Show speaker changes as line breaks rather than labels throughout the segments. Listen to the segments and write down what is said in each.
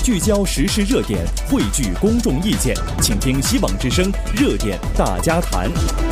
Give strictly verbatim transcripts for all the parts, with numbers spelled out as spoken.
聚焦时事热点，汇聚公众意见，请听希望之声热点大家谈。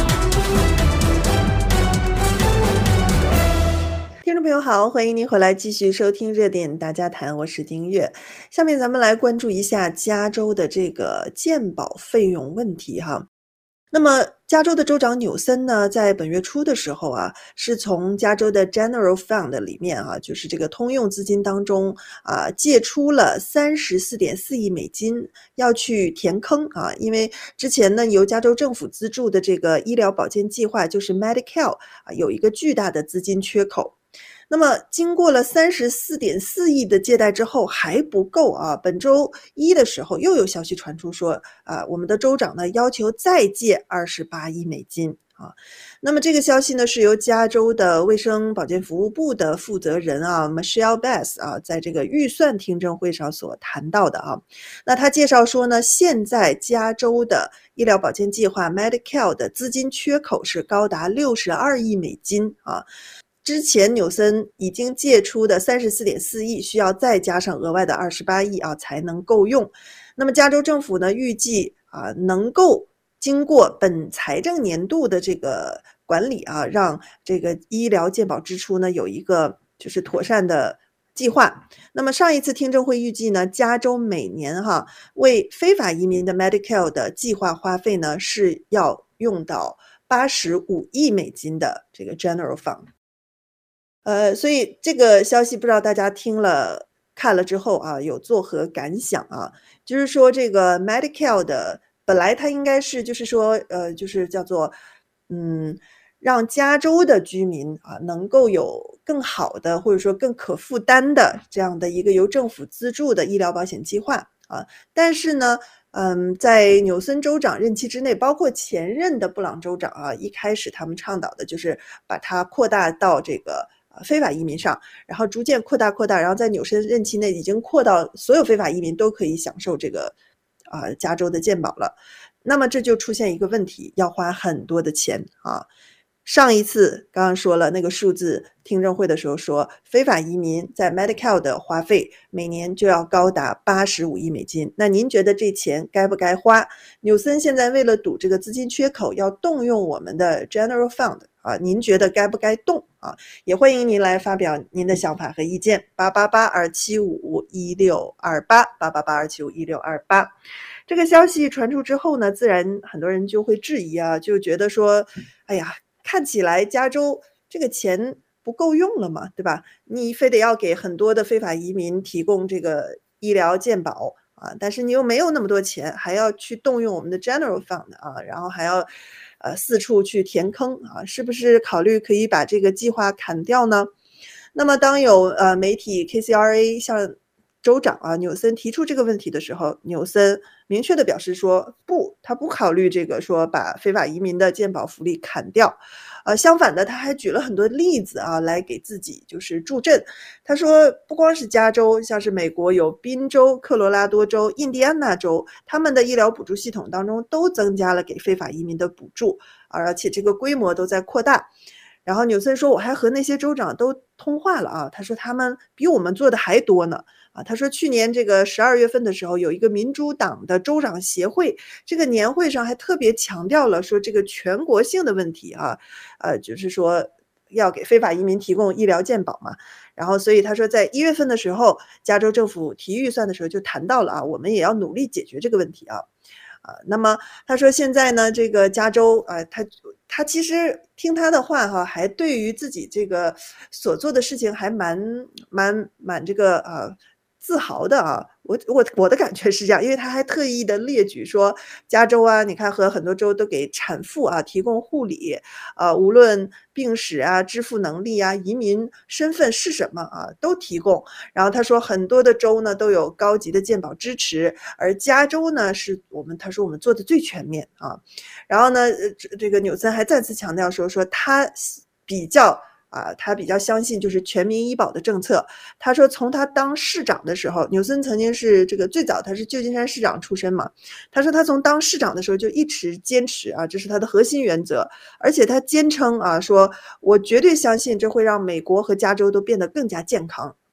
听众朋友好，欢迎您回来继续收听热点大家谈，我是丁月。下面咱们来关注一下加州的这个健保费用问题哈。那么加州的州长纽森呢，在本月初的时候啊，是从加州的 General Fund 里面啊，就是这个通用资金当中啊，借出了 三十四点四亿美金要去填坑啊，因为之前呢由加州政府资助的这个医疗保健计划就是 Medi-Cal 啊，有一个巨大的资金缺口。那么经过了 三十四点四亿的借贷之后还不够啊，本周一的时候又有消息传出说啊，我们的州长呢要求再借二十八亿美金啊。那么这个消息呢是由加州的卫生保健服务部的负责人啊 Michelle Bass 啊在这个预算听证会上所谈到的啊。那他介绍说呢，现在加州的医疗保健计划 Medi-Cal 的资金缺口是高达六十二亿美金啊。之前纽森已经借出的 三十四点四亿需要再加上额外的二十八亿啊才能够用。那么加州政府呢预计啊能够经过本财政年度的这个管理啊，让这个医疗健保支出呢有一个就是妥善的计划。那么上一次听证会预计呢，加州每年哈为非法移民的 Medi-Cal 的计划花费呢是要用到八十五亿美金的这个 General Fund。呃，所以这个消息不知道大家听了看了之后啊，有作何感想啊？就是说这个 Medi-Cal 的本来它应该是就是说呃，就是叫做嗯，让加州的居民啊能够有更好的或者说更可负担的这样的一个由政府资助的医疗保险计划啊，但是呢。嗯，在纽森州长任期之内，包括前任的布朗州长啊，一开始他们倡导的就是把它扩大到这个呃非法移民上，然后逐渐扩大扩大，然后在纽森任期内已经扩到所有非法移民都可以享受这个啊、呃、加州的健保了。那么这就出现一个问题，要花很多的钱啊。上一次刚刚说了那个数字，听证会的时候说，非法移民在 Medi-Cal 的花费每年就要高达八十五亿美金。那您觉得这钱该不该花？纽森现在为了堵这个资金缺口，要动用我们的 General Fund 啊，您觉得该不该动啊？也欢迎您来发表您的想法和意见，八八八二七五一六二八，八八八二七五一六二八。这个消息传出之后呢，自然很多人就会质疑啊，就觉得说，哎呀，看起来加州这个钱不够用了嘛，对吧？你非得要给很多的非法移民提供这个医疗健保啊，但是你又没有那么多钱，还要去动用我们的 General Fund 啊，然后还要呃四处去填坑啊，是不是考虑可以把这个计划砍掉呢？那么当有呃媒体 K C R A 向州长啊纽森提出这个问题的时候，纽森明确的表示说不，他不考虑这个说把非法移民的健保福利砍掉。呃，相反的，他还举了很多例子啊，来给自己就是助阵。他说，不光是加州，像是美国有宾州、科罗拉多州、印第安纳州，他们的医疗补助系统当中都增加了给非法移民的补助，而且这个规模都在扩大。然后纽森说，我还和那些州长都通话了啊，他说他们比我们做的还多呢。啊，他说去年这个十二月份的时候，有一个民主党的州长协会，这个年会上还特别强调了说这个全国性的问题啊，呃，就是说要给非法移民提供医疗健保嘛。然后所以他说在一月份的时候，加州政府提预算的时候就谈到了啊，我们也要努力解决这个问题啊。啊，那么他说现在呢，这个加州啊，他他其实听他的话哈，还对于自己这个所做的事情还蛮蛮蛮这个呃自豪的啊。我我我的感觉是这样，因为他还特意的列举说，加州啊，你看和很多州都给产妇啊提供护理，呃，无论病史啊、支付能力啊、移民身份是什么啊，都提供。然后他说，很多的州呢都有高级的健保支持，而加州呢是我们他说我们做的最全面啊。然后呢，这个纽森还再次强调说，说他比较。啊，他比较相信就是全民医保的政策。他说从他当市长的时候，纽森曾经是这个最早他是旧金山市长出身嘛，他说他从当市长的时候就一直坚持啊，这是他的核心原则，而且他坚称啊，说我绝对相信这会让美国和加州都变得更加健康，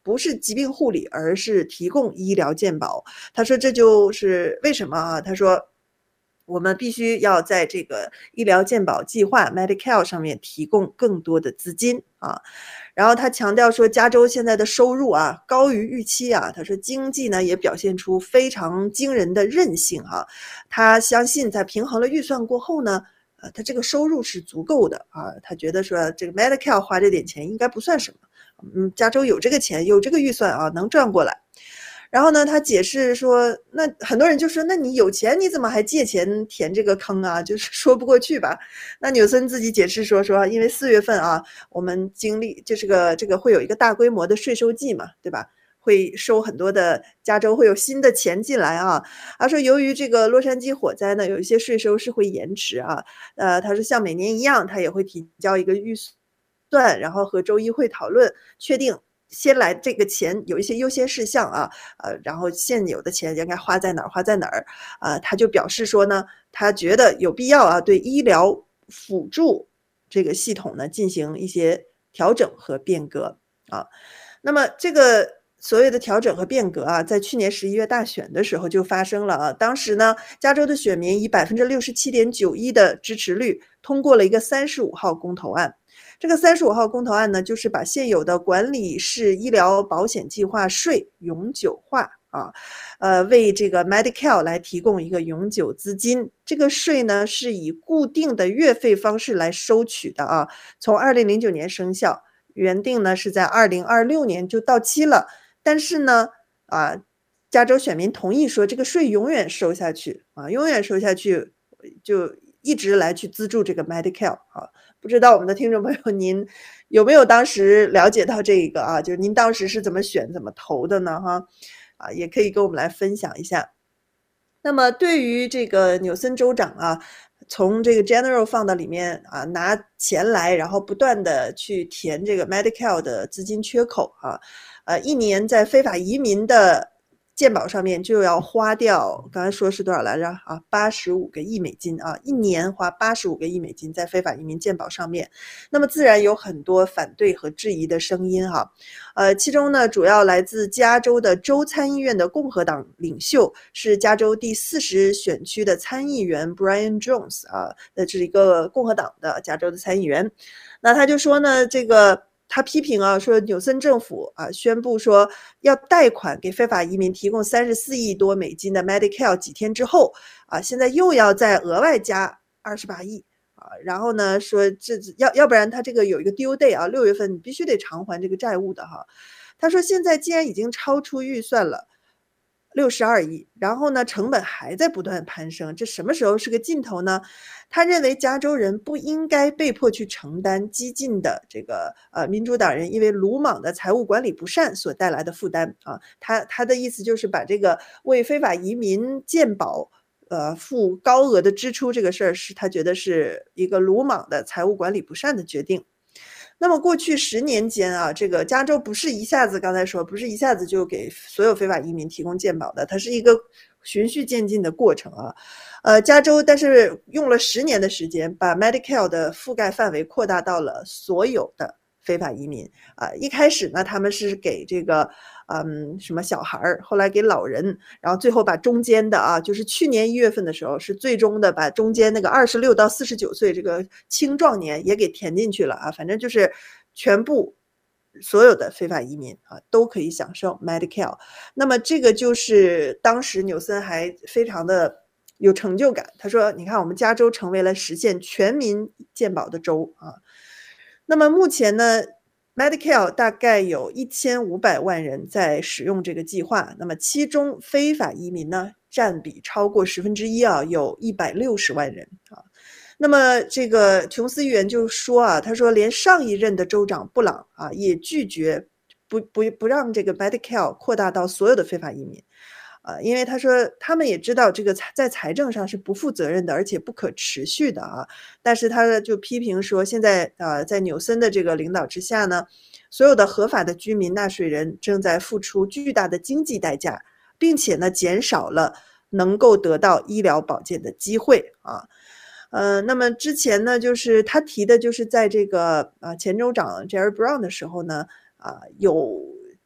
不是疾病护理，而是提供医疗健保。他说这就是为什么啊，他说我们必须要在这个医疗健保计划 Medi-Cal 上面提供更多的资金啊。然后他强调说，加州现在的收入啊高于预期啊，他说经济呢也表现出非常惊人的韧性啊。他相信在平衡了预算过后呢，呃，他这个收入是足够的啊。他觉得说这个 Medi-Cal 花这点钱应该不算什么，嗯，加州有这个钱有这个预算啊，能赚过来。然后呢，他解释说，那很多人就说，那你有钱你怎么还借钱填这个坑啊？就是说不过去吧。那纽森自己解释说，说因为四月份啊，我们经历就是个这个会有一个大规模的税收季嘛，对吧？会收很多的，加州会有新的钱进来啊。他说，由于这个洛杉矶火灾呢，有一些税收是会延迟啊。呃，他说像每年一样，他也会提交一个预算，然后和州议会讨论，确定先来这个钱有一些优先事项啊，呃，然后现有的钱应该花在哪儿花在哪儿啊、呃，他就表示说呢，他觉得有必要啊，对医疗辅助这个系统呢进行一些调整和变革啊。那么这个所谓的调整和变革啊，在去年十一月大选的时候就发生了啊。当时呢，加州的选民以百分之六十七点九一的支持率通过了一个三十五号公投案。这个三十五号公投案呢，就是把现有的管理式医疗保险计划税永久化啊，呃，为这个 Medi-Cal 来提供一个永久资金。这个税呢是以固定的月费方式来收取的啊，从二零零九年生效，原定呢是在二零二六年就到期了。但是呢，啊，加州选民同意说这个税永远收下去啊，永远收下去，就一直来去资助这个 Medi-Cal 啊。不知道我们的听众朋友您有没有当时了解到这个啊？就是您当时是怎么选怎么投的呢？哈，啊，也可以跟我们来分享一下。那么对于这个纽森州长啊，从这个 General Fund 里面啊拿钱来，然后不断的去填这个 Medi-Cal 的资金缺口啊，呃，一年在非法移民的健保上面就要花掉，刚才说是多少来着啊？八十五个亿美金啊，一年花八十五个亿美金在非法移民健保上面。那么自然有很多反对和质疑的声音哈，呃，其中呢主要来自加州的州参议院的共和党领袖，是加州第四十选区的参议员 Brian Jones 啊，那这是一个共和党的加州的参议员。那他就说呢，这个。他批评啊，说纽森政府啊宣布说要贷款给非法移民提供三十四亿多美金的 Medi-Cal， 几天之后啊，现在又要再额外加二十八亿啊，然后呢说这要要不然他这个有一个 due date 啊，六月份你必须得偿还这个债务的哈。他说现在既然已经超出预算了六十二亿，然后呢成本还在不断攀升，这什么时候是个尽头呢？他认为加州人不应该被迫去承担激进的这个呃民主党人因为鲁莽的财务管理不善所带来的负担啊。他他的意思就是把这个为非法移民健保呃付高额的支出这个事儿，是他觉得是一个鲁莽的财务管理不善的决定。那么过去十年间啊，这个加州不是一下子刚才说不是一下子就给所有非法移民提供健保的，它是一个循序渐进的过程啊。呃，加州但是用了十年的时间，把 Medi-Cal 的覆盖范围扩大到了所有的非法移民啊。一开始呢，他们是给这个嗯什么小孩，后来给老人，然后最后把中间的啊，就是去年一月份的时候，是最终的把中间那个二十六到四十九岁这个青壮年也给填进去了啊。反正就是全部。所有的非法移民啊都可以享受 Medi-Cal， 那么这个就是当时纽森还非常的有成就感。他说：“你看，我们加州成为了实现全民健保的州啊。”那么目前呢 ，Medi-Cal 大概有一千五百万人在使用这个计划，那么其中非法移民呢占比超过十分之一啊，有一百六十万人啊。那么这个琼斯议员就说啊，他说连上一任的州长布朗啊也拒绝不不不让这个 Medi-Cal 扩大到所有的非法移民，啊，因为他说他们也知道这个在财政上是不负责任的，而且不可持续的啊。但是他就批评说，现在啊在纽森的这个领导之下呢，所有的合法的居民纳税人正在付出巨大的经济代价，并且呢减少了能够得到医疗保健的机会啊。呃，那么之前呢，就是他提的，就是在这个啊前州长 Jerry Brown 的时候呢，啊有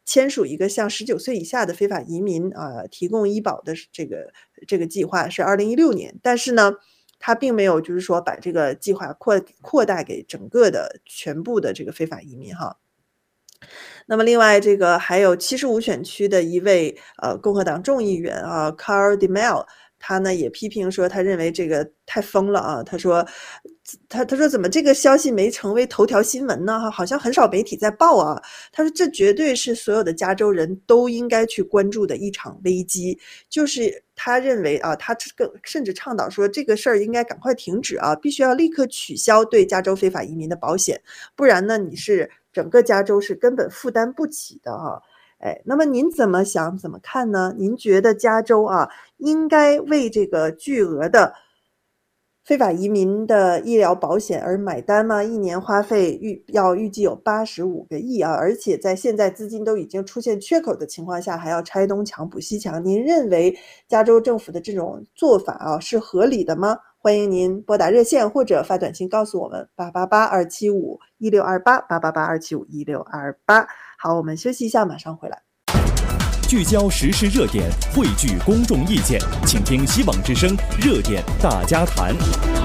签署一个向十九岁以下的非法移民啊提供医保的这个这个计划，是二零一六年，但是呢，他并没有就是说把这个计划扩扩大给整个的全部的这个非法移民哈。那么另外这个还有七十五选区的一位呃共和党众议员啊 Carl DeMille，他呢也批评说，他认为这个太疯了啊！他说，他他说怎么这个消息没成为头条新闻呢？好像很少媒体在报啊。他说这绝对是所有的加州人都应该去关注的一场危机。就是他认为啊，他这个甚至倡导说这个事儿应该赶快停止啊，必须要立刻取消对加州非法移民的保险，不然呢，你是整个加州是根本负担不起的啊。哎，那么您怎么想怎么看呢？您觉得加州啊应该为这个巨额的非法移民的医疗保险而买单吗？一年花费预要预计有八十五个亿啊，而且在现在资金都已经出现缺口的情况下，还要拆东墙补西墙。您认为加州政府的这种做法啊是合理的吗？欢迎您拨打热线或者发短信告诉我们八八八二七五一六二八八八八二七五一六二八。好，我们休息一下，马上回来。
聚焦时事热点，汇聚公众意见，请听希望之声热点大家谈。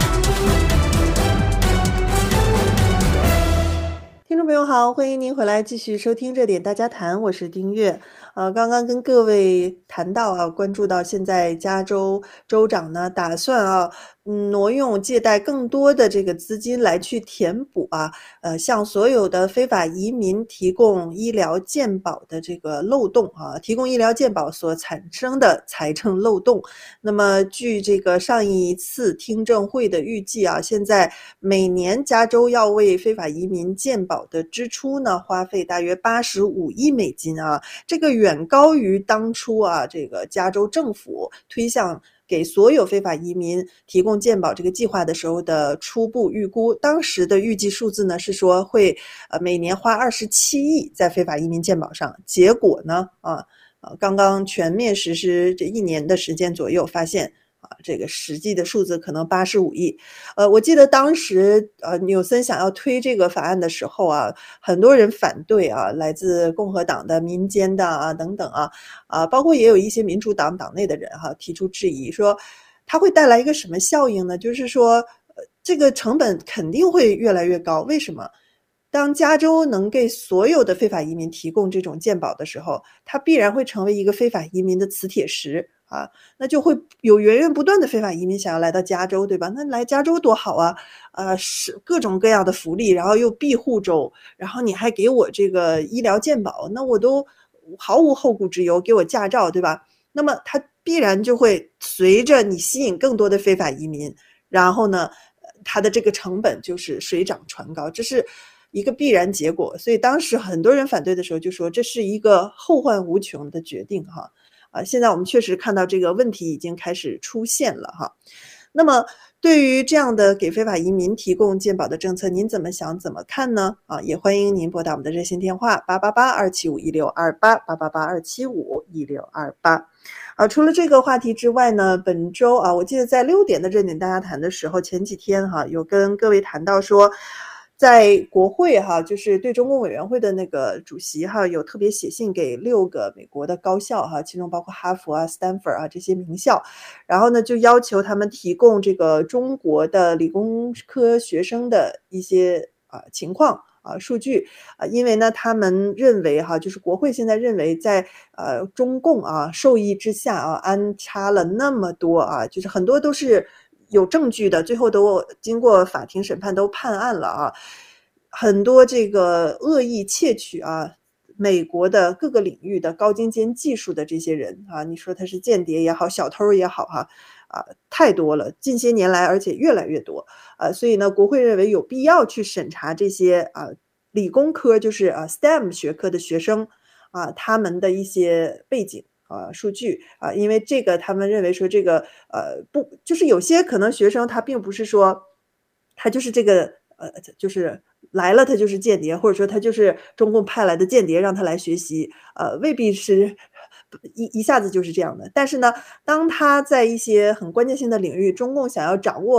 听众朋友好，欢迎您回来继续收听热点大家谈，我是丁月。呃，刚刚跟各位谈到啊，关注到现在加州州长呢打算啊，嗯，挪用借贷更多的这个资金来去填补啊，呃，向所有的非法移民提供医疗健保的这个漏洞啊，提供医疗健保所产生的财政漏洞。那么，据这个上一次听证会的预计啊，现在每年加州要为非法移民健保的支出呢，花费大约八十五亿美金啊，这个远高于当初啊这个加州政府推向给所有非法移民提供健保这个计划的时候的初步预估。当时的预计数字呢是说会呃每年花二十七亿在非法移民健保上，结果呢啊呃刚刚全面实施这一年的时间左右，发现啊，这个实际的数字可能八十五亿。呃，我记得当时呃纽森想要推这个法案的时候啊，很多人反对啊，来自共和党的、民间的啊等等啊，啊，包括也有一些民主党党内的人哈、啊、提出质疑，说它会带来一个什么效应呢？就是说，呃，这个成本肯定会越来越高。为什么？当加州能给所有的非法移民提供这种健保的时候，它必然会成为一个非法移民的磁铁石啊，那就会有源源不断的非法移民想要来到加州，对吧？那来加州多好啊，呃，是各种各样的福利，然后又庇护州，然后你还给我这个医疗健保，那我都毫无后顾之忧，给我驾照，对吧？那么它必然就会随着你吸引更多的非法移民，然后呢，它的这个成本就是水涨船高，这是一个必然结果。所以当时很多人反对的时候就说这是一个后患无穷的决定哈。啊，现在我们确实看到这个问题已经开始出现了哈。那么对于这样的给非法移民提供健保的政策，您怎么想怎么看呢？啊，也欢迎您拨打我们的热线电话八八八二七五一六二八八八八二七五一六二八。啊，除了这个话题之外呢，本周啊，我记得在六点的热点大家谈的时候，前几天哈、啊、有跟各位谈到说，在国会哈，就是对中共委员会的那个主席哈，有特别写信给六个美国的高校哈，其中包括哈佛啊、斯坦福啊这些名校，然后呢就要求他们提供这个中国的理工科学生的一些啊情况啊数据啊，因为呢他们认为哈，就是国会现在认为在呃中共啊授意之下啊安插了那么多啊，就是很多都是有证据的，最后都经过法庭审判都判案了啊，很多这个恶意窃取啊美国的各个领域的高精尖技术的这些人啊，你说他是间谍也好，小偷也好哈、啊，啊太多了，近些年来而且越来越多啊，所以呢国会认为有必要去审查这些啊理工科就是啊 S T E M 学科的学生啊他们的一些背景啊，数据啊，因为这个他们认为说这个呃不就是有些可能学生他并不是说他就是这个呃就是来了他就是间谍，或者说他就是中共派来的间谍让他来学习，呃未必是一一下子就是这样的。但是呢，当他在一些很关键性的领域，中共想要掌握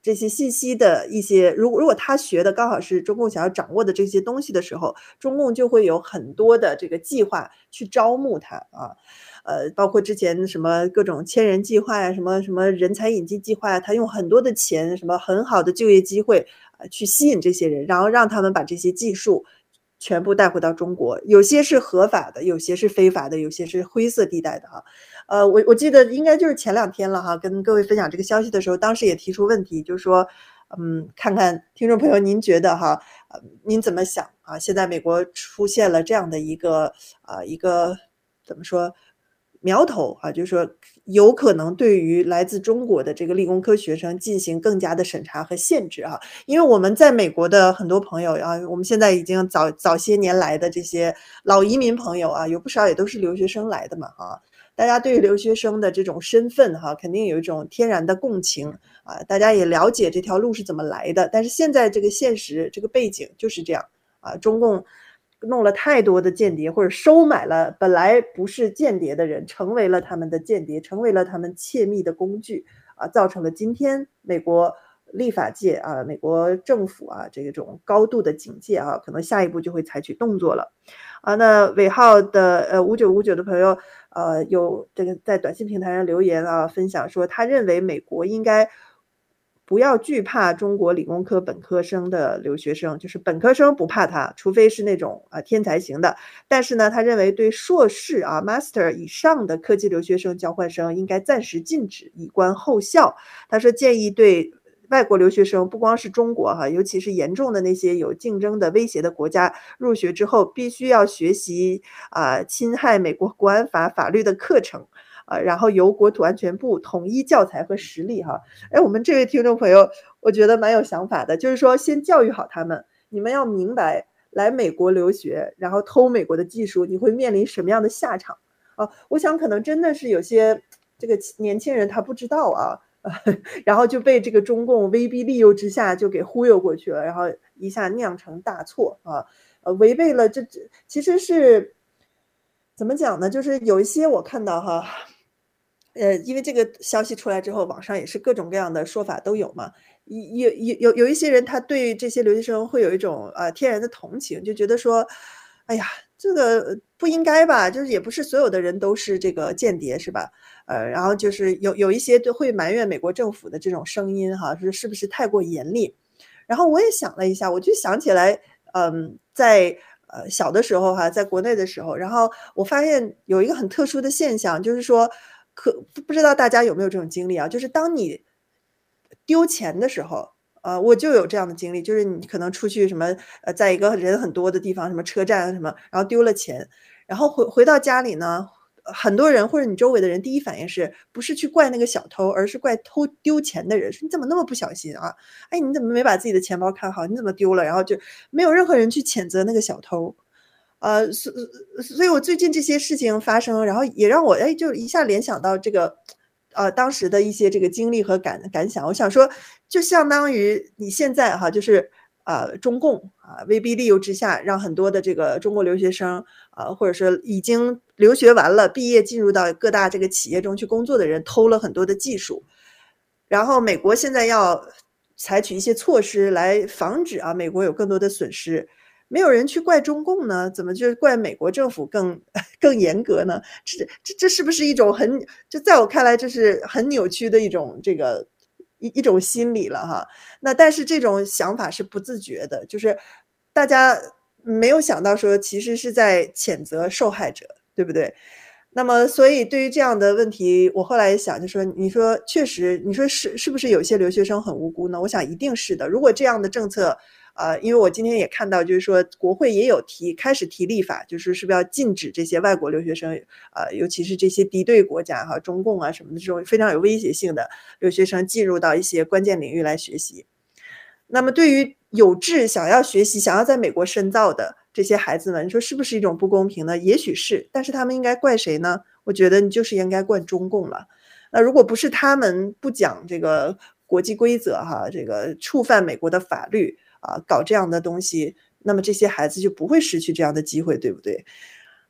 这些信息的一些，如果如果他学的刚好是中共想要掌握的这些东西的时候，中共就会有很多的这个计划去招募他啊，呃，包括之前什么各种千人计划呀，什么什么人才引进计划呀，他用很多的钱，什么很好的就业机会啊，去吸引这些人，然后让他们把这些技术全部带回到中国，有些是合法的，有些是非法的，有些是灰色地带的哈。呃，我我记得应该就是前两天了哈，跟各位分享这个消息的时候，当时也提出问题，就是说，嗯，看看听众朋友您觉得哈，呃，您怎么想啊？现在美国出现了这样的一个啊、呃、一个怎么说苗头啊，就是说有可能对于来自中国的这个理工科学生进行更加的审查和限制啊，因为我们在美国的很多朋友啊，我们现在已经早早些年来的这些老移民朋友啊，有不少也都是留学生来的嘛啊。大家对于留学生的这种身份哈，肯定有一种天然的共情啊，大家也了解这条路是怎么来的。但是现在这个现实这个背景就是这样啊，中共弄了太多的间谍，或者收买了本来不是间谍的人，成为了他们的间谍，成为了他们窃密的工具啊，造成了今天美国立法界啊，美国政府啊这种高度的警戒啊，可能下一步就会采取动作了。啊，那尾号的呃五九五九的朋友，呃，有这个在短信平台上留言啊，分享说他认为美国应该不要惧怕中国理工科本科生的留学生，就是本科生不怕他，除非是那种啊天才型的。但是呢，他认为对硕士啊 master 以上的科技留学生交换生应该暂时禁止，以观后效。他说建议对外国留学生，不光是中国哈，尤其是严重的那些有竞争的威胁的国家，入学之后必须要学习啊、呃、侵害美国国安法法律的课程啊、呃，然后由国土安全部统一教材和实例哈。哎，我们这位听众朋友，我觉得蛮有想法的，就是说先教育好他们，你们要明白来美国留学，然后偷美国的技术，你会面临什么样的下场啊？我想可能真的是有些这个年轻人他不知道啊。然后就被这个中共威逼利诱之下就给忽悠过去了，然后一下酿成大错啊！呃，违背了这这其实是怎么讲呢？就是有一些我看到哈，呃，因为这个消息出来之后，网上也是各种各样的说法都有嘛。有有有有一些人他对这些留学生会有一种呃天然的同情，就觉得说，哎呀，这个不应该吧？就是也不是所有的人都是这个间谍，是吧？呃，然后就是有有一些都会埋怨美国政府的这种声音哈，说是不是太过严厉？然后我也想了一下，我就想起来，嗯，在呃小的时候哈，在国内的时候，然后我发现有一个很特殊的现象，就是说，可不知道大家有没有这种经历啊？就是当你丢钱的时候。呃，我就有这样的经历，就是你可能出去什么，呃，在一个人很多的地方，什么车站什么，然后丢了钱，然后回回到家里呢，很多人或者你周围的人第一反应是不是去怪那个小偷，而是怪偷丢钱的人，说你怎么那么不小心啊？哎，你怎么没把自己的钱包看好？你怎么丢了？然后就没有任何人去谴责那个小偷。呃，所所以我最近这些事情发生，然后也让我哎，就一下联想到这个，呃，当时的一些这个经历和感感想。我想说，就相当于你现在哈，就是呃，中共啊威逼利诱之下，让很多的这个中国留学生啊，或者说已经留学完了、毕业进入到各大这个企业中去工作的人，偷了很多的技术。然后美国现在要采取一些措施来防止啊，美国有更多的损失。没有人去怪中共呢，怎么就怪美国政府更更严格呢？这这这是不是一种很，就在我看来，这是很扭曲的一种这个一一种心理了哈。那但是这种想法是不自觉的，就是大家没有想到说，其实是在谴责受害者，对不对？那么，所以对于这样的问题，我后来也想，就说，你说确实，你说是是不是有些留学生很无辜呢？我想一定是的。如果这样的政策，呃，因为我今天也看到，就是说国会也有提开始提立法，就是是不是要禁止这些外国留学生，呃，尤其是这些敌对国家哈，中共啊什么的这种非常有威胁性的留学生进入到一些关键领域来学习。那么对于有志想要学习、想要在美国深造的这些孩子们，你说是不是一种不公平呢？也许是，但是他们应该怪谁呢？我觉得你就是应该怪中共了。那如果不是他们不讲这个国际规则哈，这个触犯美国的法律啊，搞这样的东西，那么这些孩子就不会失去这样的机会，对不对？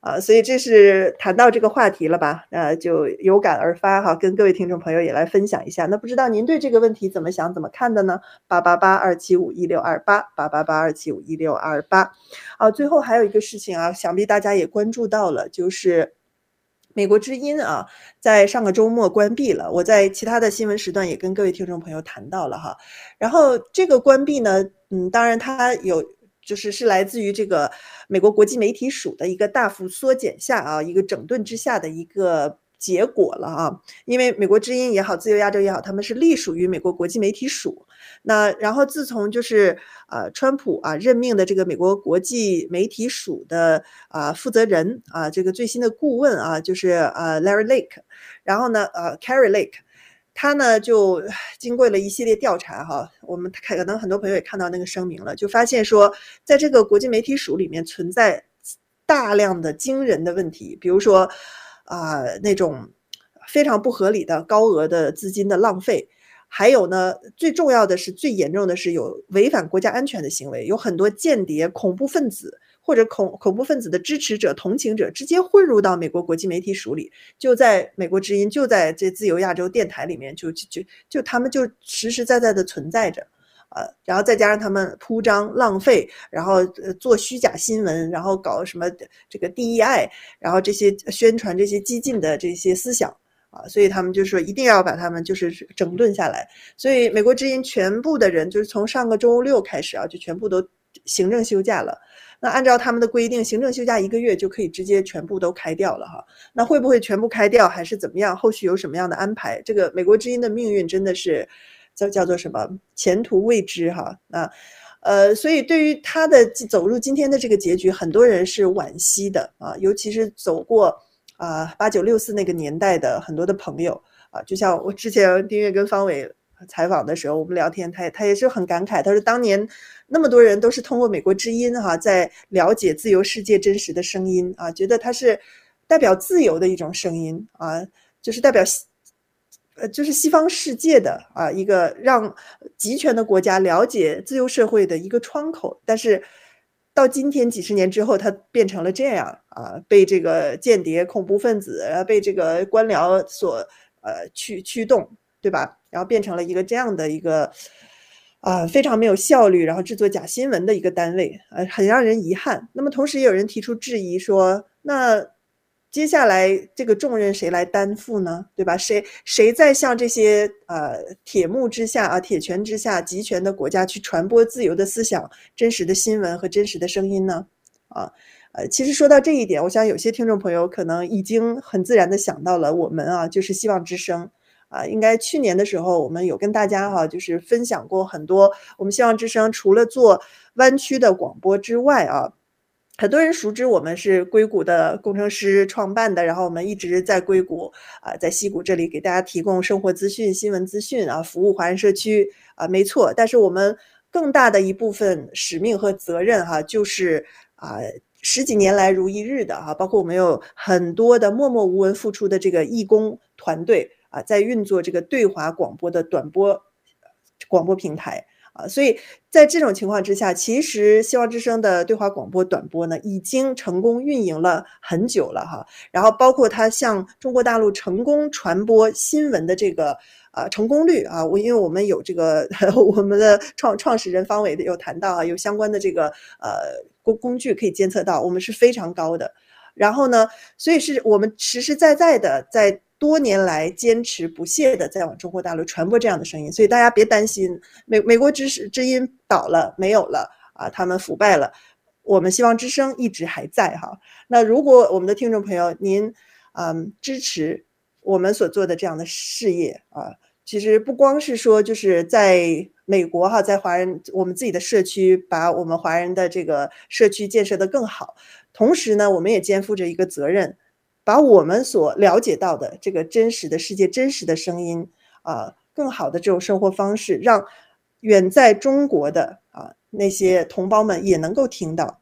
啊，所以这是谈到这个话题了吧，呃，就有感而发哈，跟各位听众朋友也来分享一下。那不知道您对这个问题怎么想、怎么看的呢？八八八二七五一六二八，八八八二七五一六二八。啊，最后还有一个事情啊，想必大家也关注到了，就是美国之音啊，在上个周末关闭了。我在其他的新闻时段也跟各位听众朋友谈到了哈。然后这个关闭呢，嗯，当然它有就是是来自于这个美国国际媒体署的一个大幅缩减下啊，一个整顿之下的一个结果了啊。因为美国之音也好，自由亚洲也好，他们是隶属于美国国际媒体署。那然后自从就是呃川普啊任命的这个美国国际媒体署的啊负责人啊，这个最新的顾问啊，就是呃 Larry Lake， 然后呢呃 Carrie Lake。他呢就经过了一系列调查哈，我们可能很多朋友也看到那个声明了，就发现说在这个国际媒体署里面存在大量的惊人的问题，比如说啊、呃、那种非常不合理的高额的资金的浪费，还有呢最重要的是最严重的是有违反国家安全的行为，有很多间谍、恐怖分子或者恐恐怖分子的支持者、同情者直接混入到美国国际媒体署里，就在美国之音，就在这自由亚洲电台里面，就就就他们就实实在在的存在着，呃，然后再加上他们铺张浪费，然后呃做虚假新闻，然后搞什么这个 D E I， 然后这些宣传这些激进的这些思想。啊，所以他们就说一定要把他们就是整顿下来，所以美国之音全部的人就是从上个周六开始啊，就全部都行政休假了。那按照他们的规定，行政休假一个月就可以直接全部都开掉了哈。那会不会全部开掉，还是怎么样？后续有什么样的安排？这个美国之音的命运真的是叫叫做什么？前途未知哈。那呃，所以对于他的走入今天的这个结局，很多人是惋惜的啊，尤其是走过啊八九六四那个年代的很多的朋友啊，就像我之前丁月跟方伟采访的时候，我们聊天，他也他也是很感慨，他说当年那么多人都是通过美国之音哈、啊，在了解自由世界真实的声音啊，觉得它是代表自由的一种声音啊，就是代表呃，就是西方世界的啊一个让集权的国家了解自由社会的一个窗口，但是到今天几十年之后，它变成了这样啊，被这个间谍、恐怖分子，被这个官僚所呃驱驱动，对吧？然后变成了一个这样的一个啊非常没有效率，然后制作假新闻的一个单位，呃，很让人遗憾。那么同时也有人提出质疑说，那接下来这个重任谁来担负呢？对吧？谁谁在向这些呃铁幕之下啊、铁拳之下集权的国家去传播自由的思想、真实的新闻和真实的声音呢？啊，呃，其实说到这一点，我想有些听众朋友可能已经很自然的想到了我们啊，就是希望之声。啊，应该去年的时候，我们有跟大家哈、啊，就是分享过很多。我们希望之声除了做湾区的广播之外啊，很多人熟知我们是硅谷的工程师创办的，然后我们一直在硅谷啊，在西谷这里给大家提供生活资讯、新闻资讯啊，服务华人社区啊，没错。但是我们更大的一部分使命和责任哈、啊，就是啊。十几年来如一日的哈、啊，包括我们有很多的默默无闻付出的这个义工团队啊，在运作这个对华广播的短波广播平台啊，所以在这种情况之下，其实希望之声的对华广播短波呢，已经成功运营了很久了哈。然后包括它向中国大陆成功传播新闻的这个啊成功率啊，我因为我们有这个我们的创创始人方伟有谈到啊，有相关的这个呃工工具可以监测到，我们是非常高的。然后呢，所以是我们实实在在的在多年来坚持不懈的在往中国大陆传播这样的声音，所以大家别担心美美国之之音倒了没有了啊，他们腐败了，我们希望之声一直还在哈。那如果我们的听众朋友您嗯支持我们所做的这样的事业啊，其实不光是说就是在美国哈，在华人我们自己的社区把我们华人的这个社区建设得更好，同时呢，我们也肩负着一个责任，把我们所了解到的这个真实的世界、真实的声音啊，更好的这种生活方式，让远在中国的啊那些同胞们也能够听到，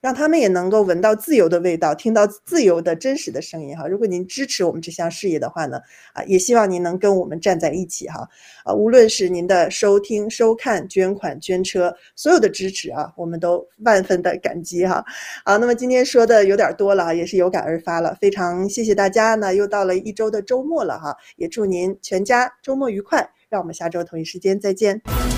让他们也能够闻到自由的味道，听到自由的真实的声音哈。如果您支持我们这项事业的话呢，啊，也希望您能跟我们站在一起哈。啊，无论是您的收听、收看、捐款、捐车，所有的支持啊，我们都万分的感激哈。好，那么今天说的有点多了，也是有感而发了，非常谢谢大家呢，又到了一周的周末了哈，也祝您全家周末愉快，让我们下周同一时间再见。